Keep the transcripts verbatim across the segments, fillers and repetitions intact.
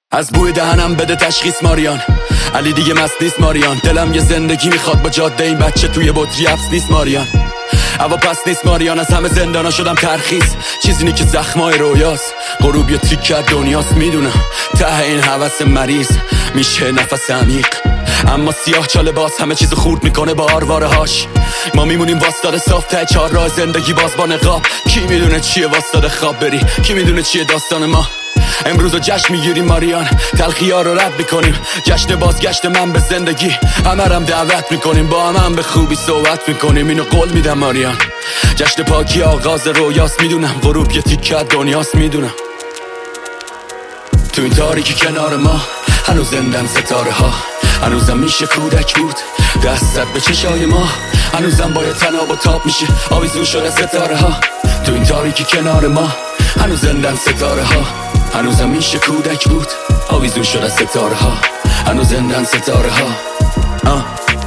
از بوی دهنم بده تشخیص ماریان، علی دیگه مست نیست ماریان. دلم یه زندگی میخواد با جاده این بچه توی بطری حبس نیست ماریان. هوا پس نیست ماریان، از همه زندانا شدم ترخیص. چیزی که زخمای رویاست، غروب یه تیک کرد دنیاست. میدونم ته این هوس مریض میشه نفس عمیق، اما سیاه چاله باز همه چیز خورد میکنه با آرواره هاش. ما میمونیم واسطاده صاف ته چهار راه زندگی باز با نقاب. کی میدونه چیه واسطاده خواب بری، کی میدونه چیه داستان ما. امروز جشن میگیریم ماریان، تلخی ها رو رد میکنیم. جشن بازگشت من به زندگی، همه رم دعوت میکنیم. با هم, هم به خوبی صحبت میکنیم، اینو قول میدم ماریان. جشن پاکی آغاز رویاست، میدونم غروب یه تیکه دنیاست. میدونم تو این تاریکی کنار ما هنوز زندن ستاره ها. هنوزم میشه کودک بود دستت به چشای ما، هنوزم باید تناب و تاب میشه آویزون شده ستاره ها. تو این تاریکی کنار ما هنوز زندن ستاره ها. هنوزم میشه کودک بود آویزون شده ستاره ها. هنوز زندن ستاره ها. آه.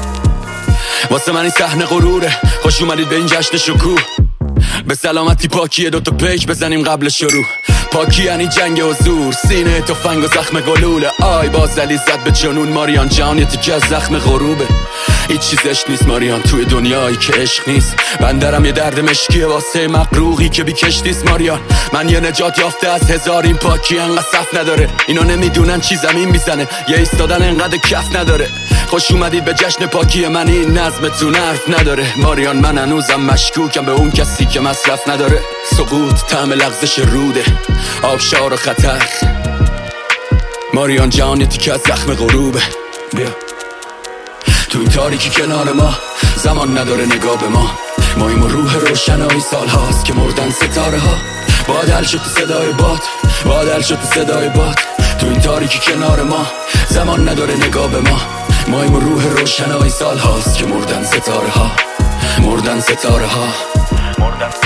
واسه من این صحنه غروره، خوش اومدید به این جشن شکوه. به سلامتی پاکیه دوتا پیج بزنیم قبل شروع. پاکی یعنی جنگ حضور، سینه تفنگ و زخم گلوله. آی بازلی زد به جنون ماریان جان، یه تیکه از زخم غروبه. هیچ چیزش نیست ماریان توی دنیایی که عشق نیست. بندرم یه درد مشکیه واسه مقروقی که بی کشتیست ماریان. من یه نجات یافته از هزار، این پاکی انقدر صف نداره. اینا نمیدونن چی زمین میزنه، یه ایستادن انقدر کف نداره. خوش اومدید به جشن پاکی من، این نظمتون حرف نداره ماریان. من هنوزم مشکوکم به اون کسی که مصرف نداره. سقوط طعم لغزش روده، آبشار و خطر. ماریان جان یه تیکه از زخم غروبه. بیا تو این تاریکی کنار ما، زمان نداره نگاه به ما. مایم و روح روشنایی سال هاست که مردن ستاره ها. بادل شد تو صدای باد، بادل شد تو صدای باد. تو این تاریکی کنار ما، زمان نداره نگاه به ما. مایم و روح روشنایی سال هاست که مردن ستاره ها. مردن ستاره ها. مردن